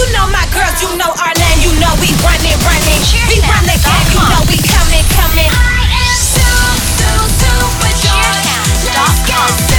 You know my girls, you know our name, you know we run it. We run the game, you know we coming. I am super joy. Let's go.